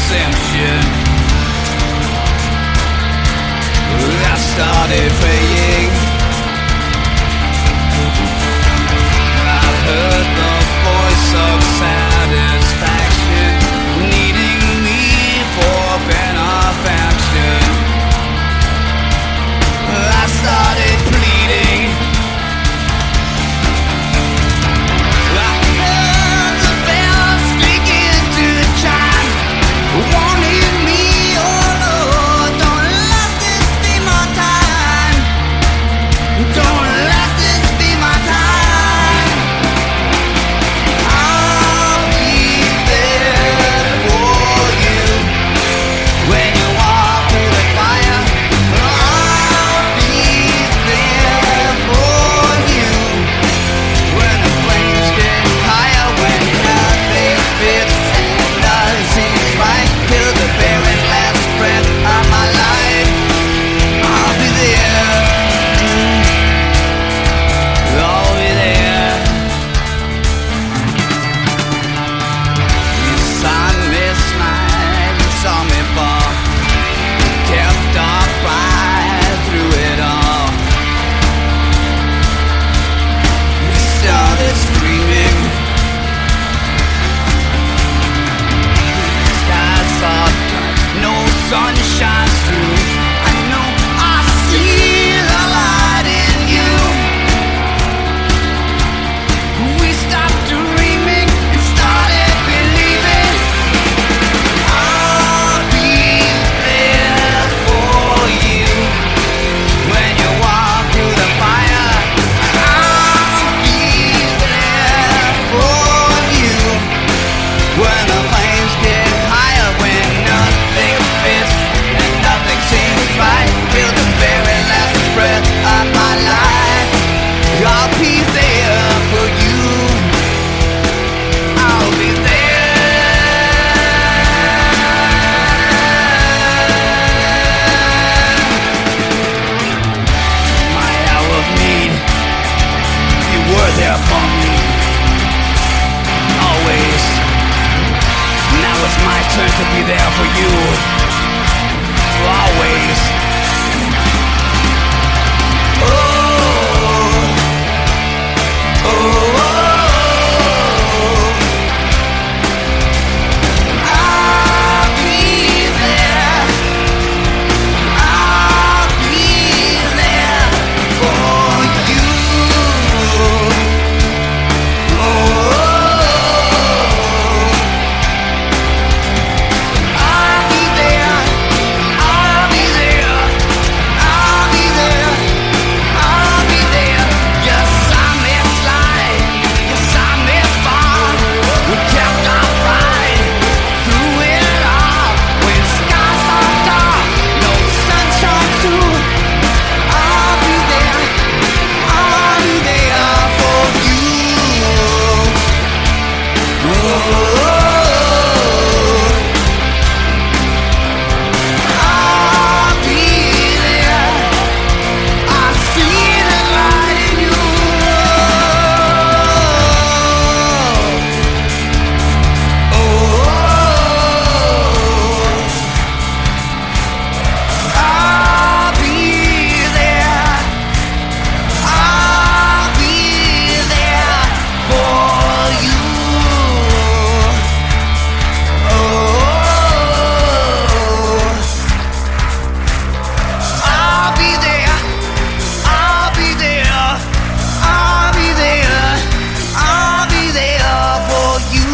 exemption. I started praying. I heard the voice of satisfaction needing me for benefaction. I started pleading. I heard the bells begin to chime, warning me, oh Lord, don't let this be my time. Don't let this be my time. I'll be there for you when you walk through the fire. I'll be there for you when the flames get higher, when nothing fits and doesn't right, till the very last breath of my life. I'll be there. I'll be there. You saw me slide, you saw me fall, kept up right through it all. You started screaming. Skies are dark, no sun shines through. I know I see the light in you. We stopped dreaming and started believing. I'll be there for you when you walk through the fire. I'll be there for you when the flames get higher, when nothing fits and nothing seems right, till the very last breath of my life. I'll be there for you. I'll be there. My hour of need, you were there for me, always. Now it's my turn to be there for you, always. Oh, oh, oh, I'll be there. I'll be there for you. Oh, I'll be there. I'll be there. I'll be there. I'll be there. Yes, I may slide. Yes, I may fall. We kept on right through it all. When skies are dark, no sunshine too. I'll be there. I'll be there for you. Oh, I'll be there. I see the light in you. Oh, I'll be there. I'll be there for you. Oh, I'll be there. I'll be there. I'll be there. I'll be there for you.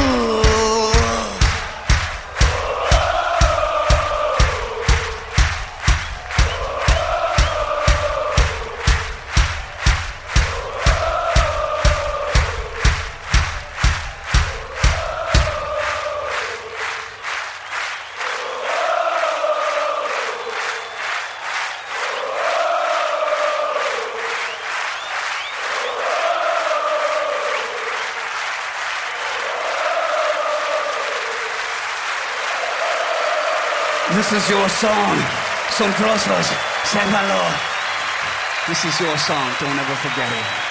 This is your song. Son Crossos, say hello. This is your song. Don't ever forget it.